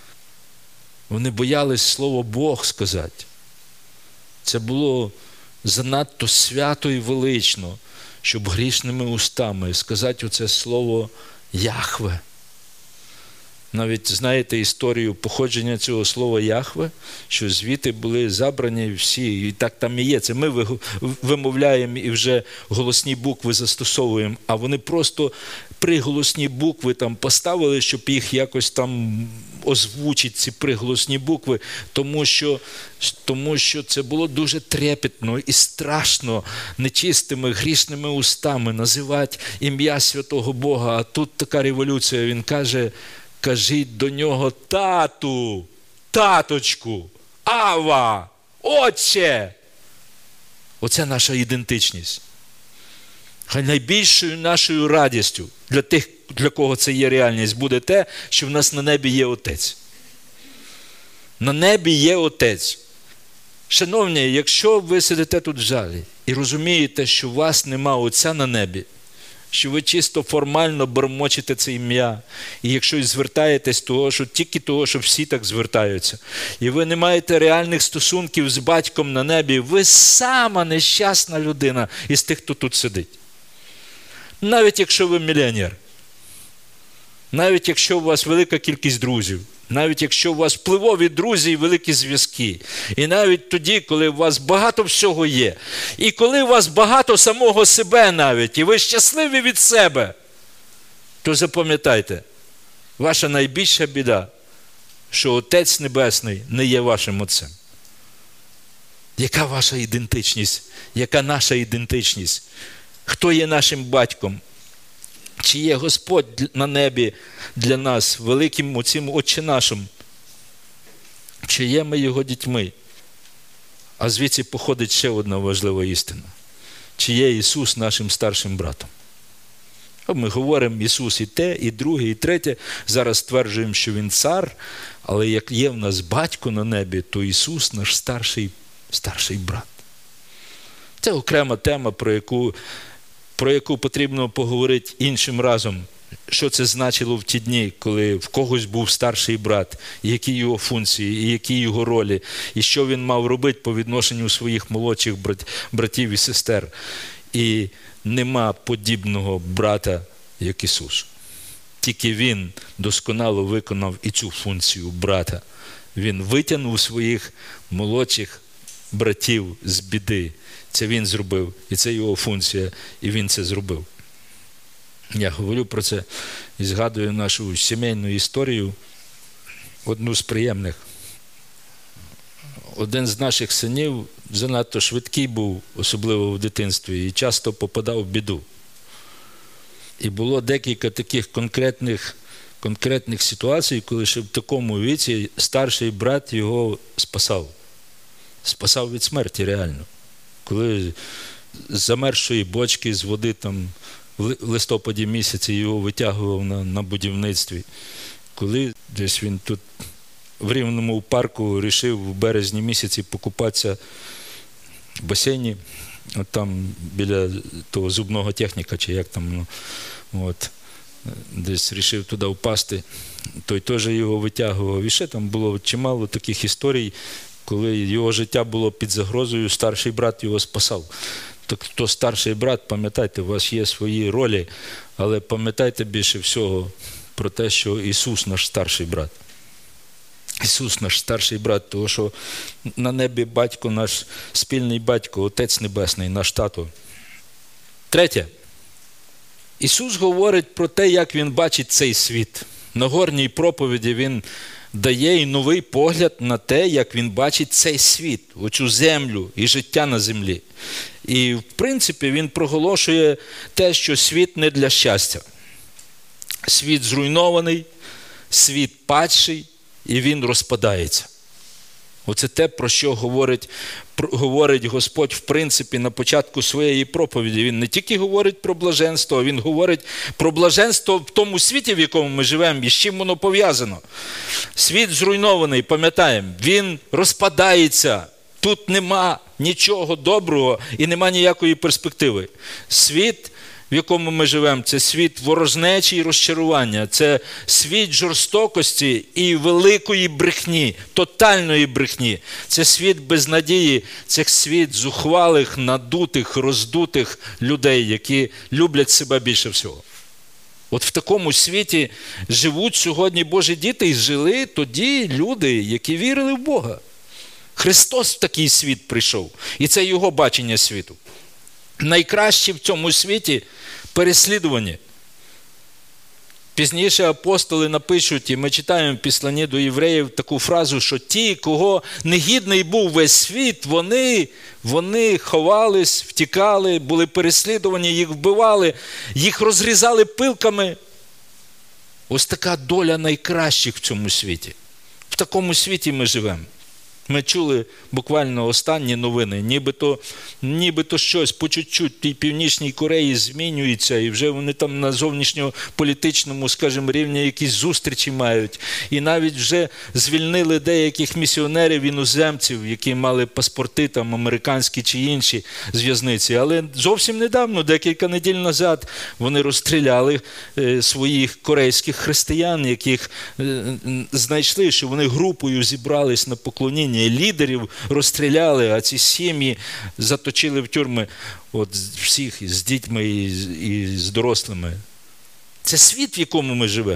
Вони боялись слово Бог сказати. Це було занадто свято і велично, щоб грішними устами сказати оце слово Яхве. Навіть знаєте історію походження цього слова Яхве, що звідти були забрані всі, і так там і є. Це ми вимовляємо і вже голосні букви застосовуємо, а вони просто приголосні букви там поставили, щоб їх якось там озвучити, ці приголосні букви, тому що це було дуже трепетно і страшно нечистими, грішними устами називати ім'я святого Бога. А тут така революція, він каже, кажіть до нього тату, таточку, Ава, Отче. Оце наша ідентичність. Хай найбільшою нашою радістю для тих, для кого це є реальність, буде те, що в нас на небі є Отець. На небі є Отець. Шановні, якщо ви сидите тут в залі і розумієте, що у вас нема Отця на небі, що ви чисто формально бормочете це ім'я, і якщо і звертаєтесь тільки того, що всі так звертаються, і ви не маєте реальних стосунків з батьком на небі, ви сама нещасна людина із тих, хто тут сидить. Навіть якщо ви мільйонер, навіть якщо у вас велика кількість друзів, навіть якщо у вас впливові друзі і великі зв'язки, і навіть тоді, коли у вас багато всього є, і коли у вас багато самого себе навіть, і ви щасливі від себе, то запам'ятайте, ваша найбільша біда, що Отець Небесний не є вашим Отцем. Яка ваша ідентичність? Яка наша ідентичність? Хто є нашим батьком? Чи є Господь на небі для нас, великим оцим Отче нашим? Чи є ми Його дітьми? А звідси походить ще одна важлива істина. Чи є Ісус нашим старшим братом? Ми говоримо Ісус і те, і друге, і третє. Зараз стверджуємо, що Він цар, але як є в нас батько на небі, то Ісус наш старший брат. Це окрема тема, про яку потрібно поговорити іншим разом. що це значило в ті дні, коли в когось був старший брат, і які його функції, і які його ролі, і що він мав робити по відношенню своїх молодших братів і сестер. І нема подібного брата, як Ісус. Тільки Він досконало виконав і цю функцію брата. Він витягнув своїх молодших братів з біди. Це Він зробив, і це його функція, і Він це зробив. Я говорю про це і згадую нашу сімейну історію, одну з приємних. Один з наших синів занадто швидкий був, особливо в дитинстві, і часто попадав в біду. І було декілька таких конкретних ситуацій, коли ще в такому віці старший брат його спасав. Спасав від смерті реально. Коли з замерзшої бочки з води там в листопаді місяці його витягував на будівництві. Коли десь він тут в Рівному парку вирішив в березні місяці покупатися в басейні, от там біля того зубного техніка, чи як там, десь вирішив туди впасти, той теж його витягував. І ще там було чимало таких історій, коли його життя було під загрозою, старший брат його спасав. Так хто старший брат, пам'ятайте, у вас є свої ролі, але пам'ятайте більше всього про те, що Ісус наш старший брат. Ісус наш старший брат, тому що на небі батько наш, спільний батько, Отець Небесний, наш тато. Третє. Ісус говорить про те, як Він бачить цей світ. На Нагорній проповіді Він дає і новий погляд на те, як Він бачить цей світ, оцю землю і життя на землі. І, в принципі, Він проголошує те, що світ не для щастя. Світ зруйнований, світ падший, і він розпадається. Оце те, про що говорить Господь, в принципі, на початку своєї проповіді. Він не тільки говорить про блаженство, а Він говорить про блаженство в тому світі, в якому ми живемо, і з чим воно пов'язано. Світ зруйнований, пам'ятаємо, він розпадається. Тут нема нічого доброго і нема ніякої перспективи. Світ, в якому ми живемо, це світ ворожнечі і розчарування, це світ жорстокості і великої брехні, тотальної брехні. Це світ безнадії, це світ зухвалих, надутих, роздутих людей, які люблять себе більше всього. От в такому світі живуть сьогодні Божі діти, і жили тоді люди, які вірили в Бога. Христос в такий світ прийшов, і це Його бачення світу. Найкраще в цьому світі переслідування. Пізніше апостоли напишуть, і ми читаємо в Післанні до євреїв таку фразу, що ті, кого негідний був весь світ, вони ховались, втікали, були переслідувані, їх вбивали, їх розрізали пилками. Ось така доля найкращих в цьому світі. В такому світі ми живемо. Ми чули буквально останні новини, нібито щось по чуть-чуть в Північній Кореї змінюється, і вже вони там на зовнішньополітичному, скажімо, рівні якісь зустрічі мають. І навіть вже звільнили деяких місіонерів-іноземців, які мали паспорти там американські чи інші з в'язниці. Але зовсім недавно, декілька неділь назад, вони розстріляли своїх корейських християн, яких знайшли, що вони групою зібрались на поклоніння. Лідерів розстріляли, а ці сім'ї заточили в тюрми всіх з дітьми і з дорослими. Це світ, в якому ми живемо.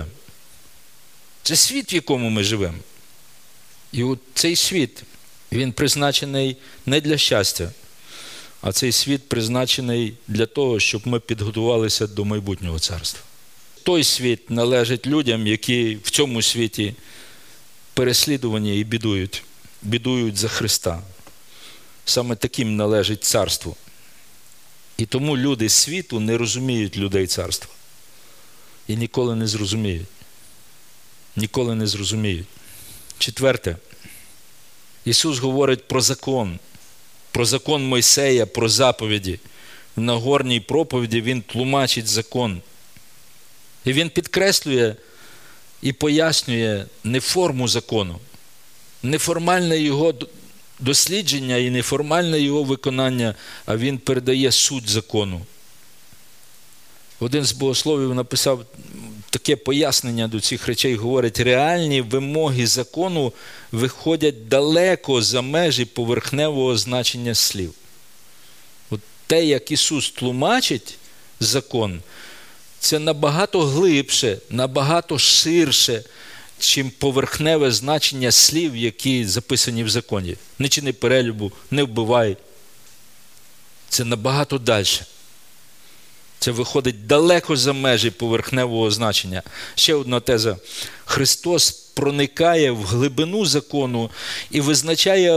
Це світ, в якому ми живемо. І от цей світ, він призначений не для щастя, а цей світ призначений для того, щоб ми підготувалися до майбутнього царства. Той світ належить людям, які в цьому світі переслідувані і бідують за Христа. Саме таким належить царство. І тому люди світу не розуміють людей царства. І ніколи не зрозуміють. Ніколи не зрозуміють. Четверте. Ісус говорить про закон Мойсея, про заповіді. В Нагорній проповіді Він тлумачить закон. І Він підкреслює і пояснює не форму закону, неформальне його дослідження і неформальне його виконання, а він передає суть закону. Один з богословів написав таке пояснення до цих речей говорить, реальні вимоги закону виходять далеко за межі поверхневого значення слів. От те, як Ісус тлумачить закон, це набагато глибше, набагато ширше, чим поверхневе значення слів, які записані в законі. Не чини перелюбу, не вбивай. Це набагато далі. Це виходить далеко за межі поверхневого значення. Ще одна теза. Христос проникає в глибину закону і визначає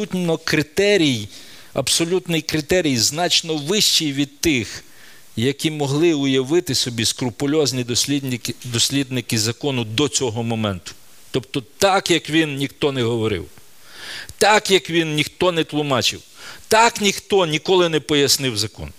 абсолютний критерій, значно вищий від тих, які могли уявити собі скрупульозні дослідники закону до цього моменту. Тобто так, як він, ніхто не говорив. Так, як він, ніхто не тлумачив. Так, ніхто ніколи не пояснив закон.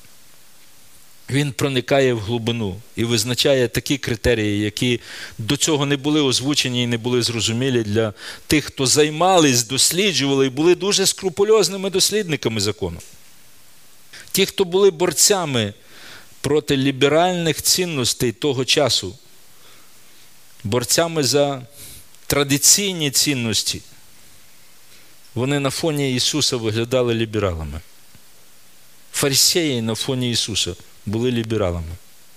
Він проникає в глибину і визначає такі критерії, які до цього не були озвучені і не були зрозумілі для тих, хто займались, досліджували і були дуже скрупульозними дослідниками закону. Ті, хто були борцями проти ліберальних цінностей того часу, борцями за традиційні цінності, вони на фоні Ісуса виглядали лібералами. Фарисеї на фоні Ісуса були лібералами.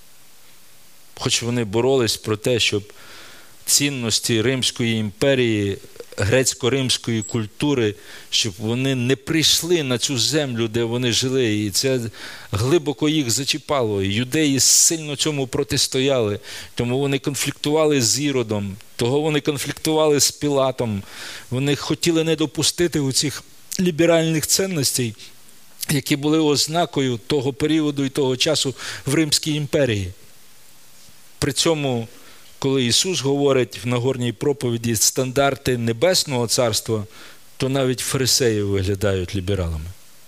Хоч вони боролись про те, щоб цінності Римської імперії, грецько-римської культури, щоб вони не прийшли на цю землю, де вони жили. І це глибоко їх зачіпало. І юдеї сильно цьому протистояли. Тому вони конфліктували з Іродом, того вони конфліктували з Пілатом. Вони хотіли не допустити оцих ліберальних цінностей, які були ознакою того періоду і того часу в Римській імперії. При цьому, коли Ісус говорить в Нагорній проповіді стандарти Небесного Царства, то навіть фарисеї виглядають лібералами.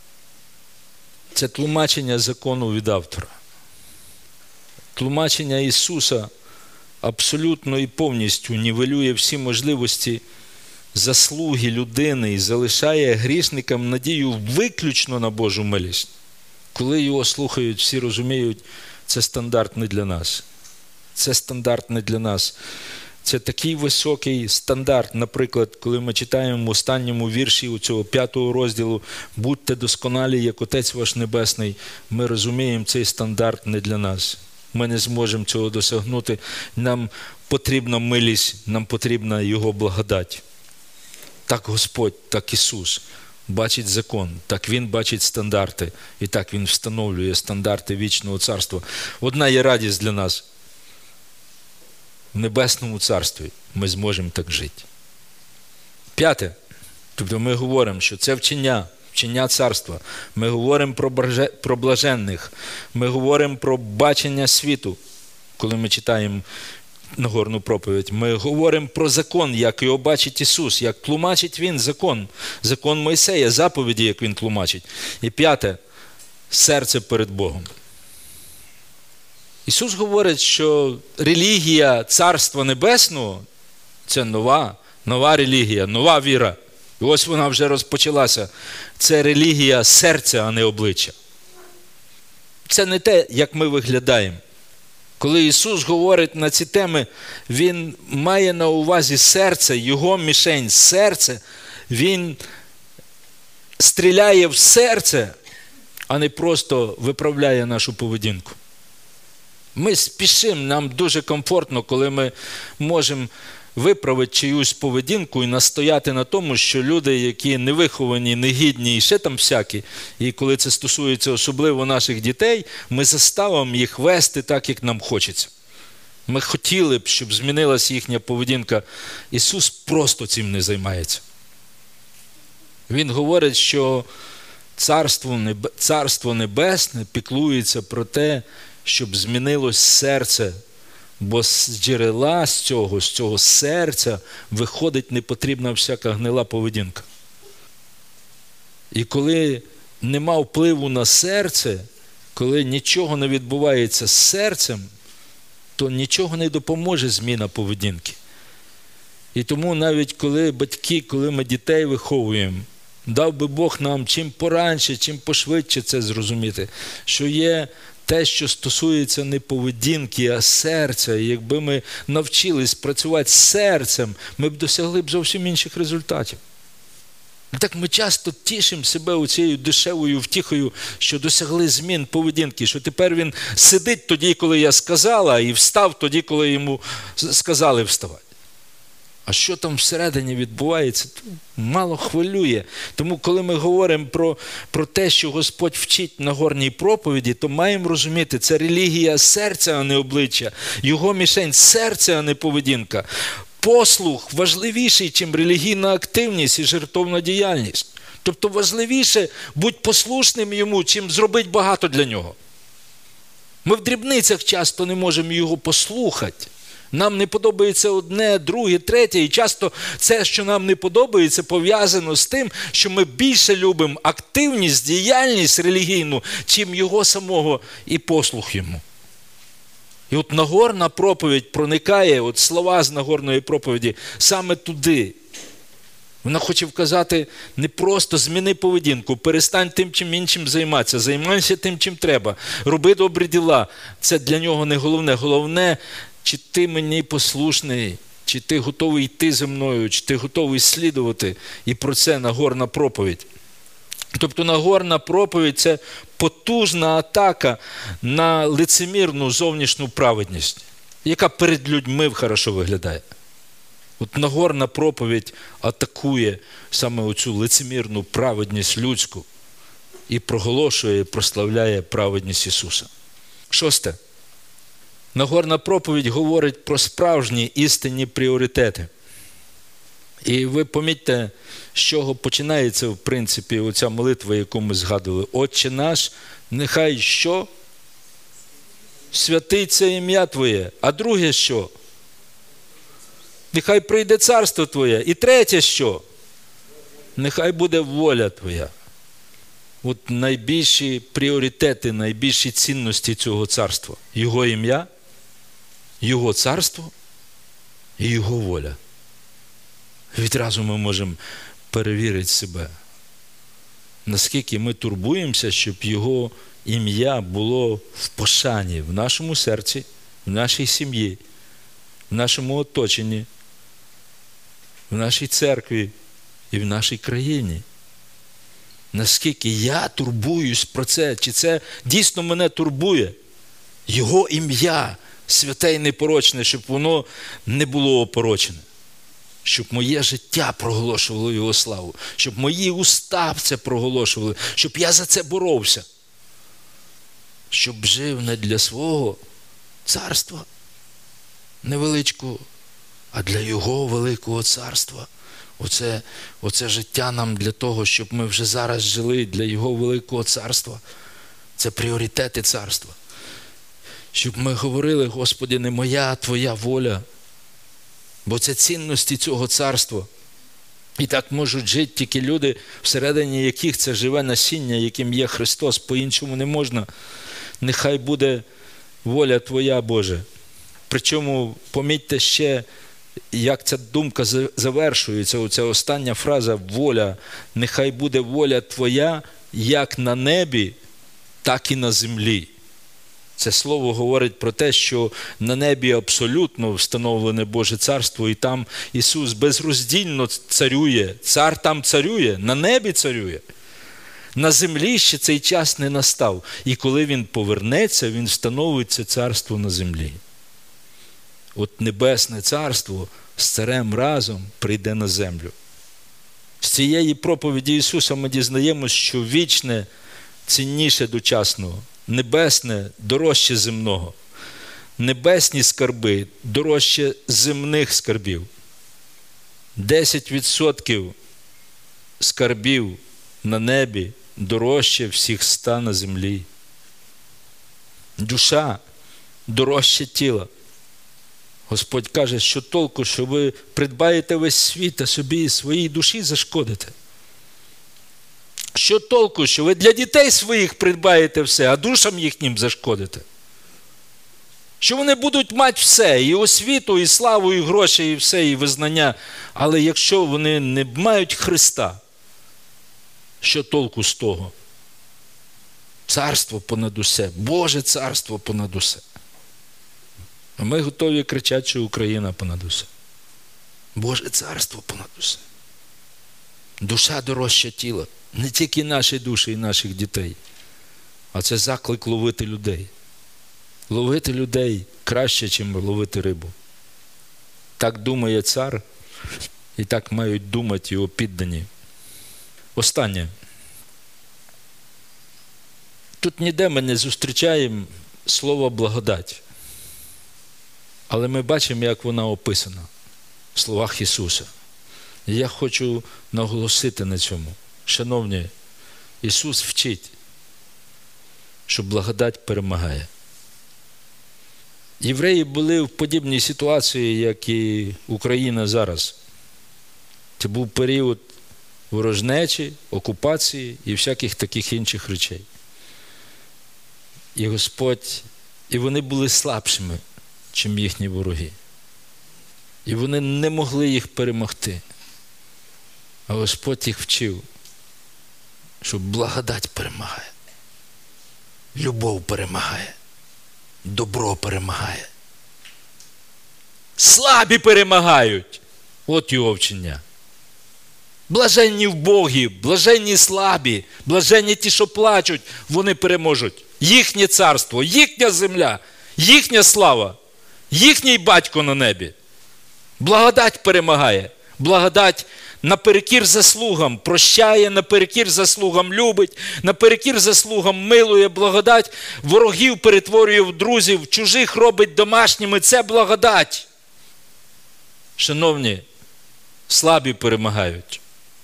Це тлумачення закону від автора. Тлумачення Ісуса абсолютно і повністю нівелює всі можливості заслуги людини і залишає грішникам надію виключно на Божу милість. Коли його слухають, всі розуміють, це стандарт не для нас. Це стандарт не для нас. Це такий високий стандарт, наприклад, коли ми читаємо в останньому вірші у цього 5-го розділу «Будьте досконалі, як Отець ваш Небесний», ми розуміємо, цей стандарт не для нас. Ми не зможемо цього досягнути. Нам потрібна милість, нам потрібна Його благодать. Так Господь, так Ісус бачить закон, так Він бачить стандарти, і так Він встановлює стандарти вічного царства. Одна є радість для нас. В Небесному Царстві ми зможемо так жити. 5. Тобто ми говоримо, що це вчення царства. Ми говоримо про блаженних. Ми говоримо про бачення світу, коли ми читаємо Нагорну проповідь. Ми говоримо про закон, як його бачить Ісус, як тлумачить Він закон. Закон Мойсея, заповіді, як Він тлумачить. І 5. Серце перед Богом. Ісус говорить, що релігія Царства Небесного – це нова релігія, нова віра. І ось вона вже розпочалася. Це релігія серця, а не обличчя. Це не те, як ми виглядаємо. Коли Ісус говорить на ці теми, Він має на увазі серце, Його мішень – серце. Він стріляє в серце, а не просто виправляє нашу поведінку. Ми спішимо, нам дуже комфортно, коли ми можемо виправити чиюсь поведінку і настояти на тому, що люди, які невиховані, негідні і ще там всякі, і коли це стосується особливо наших дітей, ми заставимо їх вести так, як нам хочеться. Ми хотіли б, щоб змінилася їхня поведінка. Ісус просто цим не займається. Він говорить, що Царство Небесне піклується про те, щоб змінилось серце, бо з джерела з цього серця виходить непотрібна всяка гнила поведінка. І коли нема впливу на серце, коли нічого не відбувається з серцем, то нічого не допоможе зміна поведінки. І тому навіть коли ми дітей виховуємо, дав би Бог нам чим пораньше, чим пошвидше це зрозуміти, що є те, що стосується не поведінки, а серця. І якби ми навчились працювати серцем, ми б досягли б зовсім інших результатів. Так ми часто тішимо себе оцією дешевою втіхою, що досягли змін поведінки, що тепер він сидить тоді, коли я сказала, і встав тоді, коли йому сказали вставати. А що там всередині відбувається, мало хвилює. Тому коли ми говоримо про те, що Господь вчить на Нагорній проповіді, то маємо розуміти, це релігія серця, а не обличчя. Його мішень – серце, а не поведінка. Послух важливіший, ніж релігійна активність і жертовна діяльність. Тобто важливіше бути послушним йому, чим зробити багато для нього. Ми в дрібницях часто не можемо його послухати. Нам не подобається одне, друге, третє. І часто це, що нам не подобається, пов'язано з тим, що ми більше любимо активність, діяльність релігійну, чим його самого і послух йому. І от Нагорна проповідь проникає, от слова з Нагорної проповіді, саме туди. Вона хоче вказати не просто зміни поведінку, перестань тим, чим іншим займатися, займайся тим, чим треба, роби добрі діла. Це для нього не головне. Головне, чи ти мені послушний, чи ти готовий йти зі мною, чи ти готовий слідувати. І про це Нагорна проповідь. Тобто Нагорна проповідь – це потужна атака на лицемірну зовнішню праведність, яка перед людьми хорошо виглядає. От Нагорна проповідь атакує саме оцю лицемірну праведність людську і проголошує, і прославляє праведність Ісуса. 6. Нагорна проповідь говорить про справжні істинні пріоритети. І ви помітьте, з чого починається, в принципі, оця молитва, яку ми згадували. Отче наш, нехай що? Святиться ім'я Твоє. А друге що? Нехай прийде царство Твоє. І третє що? Нехай буде воля Твоя. От найбільші пріоритети, найбільші цінності цього царства. Його ім'я, Його царство і Його воля. Відразу ми можемо перевірити себе, наскільки ми турбуємося, щоб Його ім'я було в пошані в нашому серці, в нашій сім'ї, в нашому оточенні, в нашій церкві і в нашій країні. Наскільки я турбуюсь про це, чи це дійсно мене турбує? Його ім'я святе і непорочне, щоб воно не було опорочене. Щоб моє життя проголошувало Його славу. Щоб мої уста це проголошували. Щоб я за це боровся. Щоб жив не для свого царства невеличкого, а для Його великого царства. Оце життя нам для того, щоб ми вже зараз жили для Його великого царства. Це пріоритети царства. Щоб ми говорили, Господи, не моя, а Твоя воля. Бо це цінності цього царства. І так можуть жити тільки люди, всередині яких це живе насіння, яким є Христос, по-іншому не можна. Нехай буде воля Твоя, Боже. Причому, помітьте ще, як ця думка завершується, оця остання фраза «воля». Нехай буде воля Твоя, як на небі, так і на землі. Це слово говорить про те, що на небі абсолютно встановлене Боже царство, і там Ісус безроздільно царює. Цар там царює, на небі царює. На землі ще цей час не настав. І коли Він повернеться, Він встановить це царство на землі. От небесне царство з царем разом прийде на землю. З цієї проповіді Ісуса ми дізнаємось, що вічне цінніше дочасного. Небесне дорожче земного. Небесні скарби дорожче земних скарбів. 10% скарбів на небі дорожче всіх 100 на землі. Душа дорожче тіла. Господь каже, що толку, що ви придбаєте весь світ, а собі і своїй душі зашкодите. Що толку, що ви для дітей своїх придбаєте все, а душам їхнім зашкодите? Що вони будуть мати все, і освіту, і славу, і гроші, і все, і визнання. Але якщо вони не мають Христа, що толку з того? Царство понад усе. Боже царство понад усе. А ми готові кричати, що Україна понад усе. Боже царство понад усе. Душа дорожча тіла. Не тільки наші душі і наших дітей. А це заклик ловити людей. Ловити людей краще, ніж ловити рибу. Так думає цар, і так мають думати його піддані. Останнє. Тут ніде ми не зустрічаємо слово благодать. Але ми бачимо, як вона описана в словах Ісуса. І я хочу наголосити на цьому. Шановні, Ісус вчить, що благодать перемагає. Євреї були в подібній ситуації, як і Україна зараз. Це був період ворожнечі, окупації і всяких таких інших речей. І Господь, і вони були слабшими, чим їхні вороги. І вони не могли їх перемогти. А Господь їх вчив, що благодать перемагає, любов перемагає, добро перемагає. Слабі перемагають. От його вчення. Блаженні вбогі, блаженні слабі, блаженні ті, що плачуть, вони переможуть. Їхнє царство, їхня земля, їхня слава, їхній батько на небі. Благодать перемагає. Благодать наперекір заслугам прощає, наперекір заслугам любить, наперекір заслугам милує. Благодать ворогів перетворює в друзів, чужих робить домашніми. Це благодать. Шановні, слабі перемагають.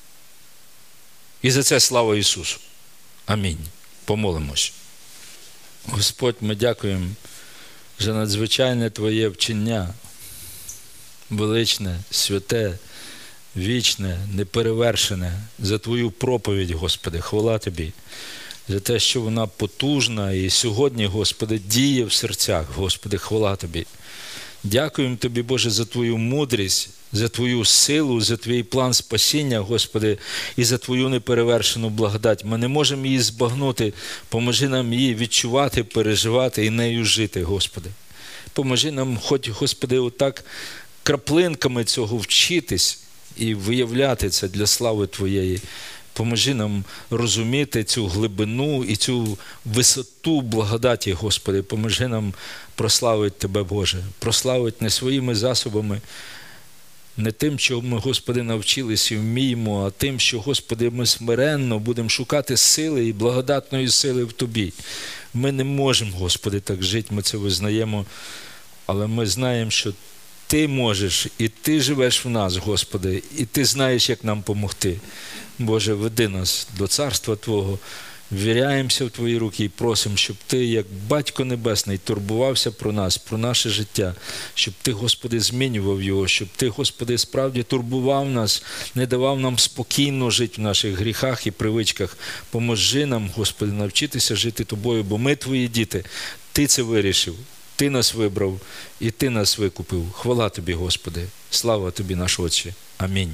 І за це слава Ісусу. Амінь. Помолимось. Господь, ми дякуємо за надзвичайне Твоє вчення, величне, святе, вічне, неперевершене, за Твою проповідь, Господи, хвала Тобі, за те, що вона потужна і сьогодні, Господи, діє в серцях, Господи, хвала Тобі. Дякуємо Тобі, Боже, за Твою мудрість, за Твою силу, за Твій план спасіння, Господи, і за Твою неперевершену благодать. Ми не можемо її збагнути. Поможи нам її відчувати, переживати і нею жити, Господи. Поможи нам, хоч, Господи, отак краплинками цього вчитись і виявляти це для слави Твоєї. Поможи нам розуміти цю глибину і цю висоту благодаті, Господи. Поможи нам прославити Тебе, Боже. Прославити не своїми засобами, не тим, чого ми, Господи, навчилися і вміємо, а тим, що, Господи, ми смиренно будемо шукати сили і благодатної сили в Тобі. Ми не можемо, Господи, так жити, ми це визнаємо, але ми знаємо, що Ти можеш, і Ти живеш в нас, Господи, і Ти знаєш, як нам помогти. Боже, веди нас до Царства Твого, ввіряємося в Твої руки і просимо, щоб Ти, як Батько Небесний, турбувався про нас, про наше життя, щоб Ти, Господи, змінював його, щоб Ти, Господи, справді турбував нас, не давав нам спокійно жити в наших гріхах і привичках. Поможи нам, Господи, навчитися жити Тобою, бо ми Твої діти, Ти це вирішив. Ти нас вибрав і Ти нас викупив. Хвала Тобі, Господи. Слава Тобі, наш Отче. Амінь.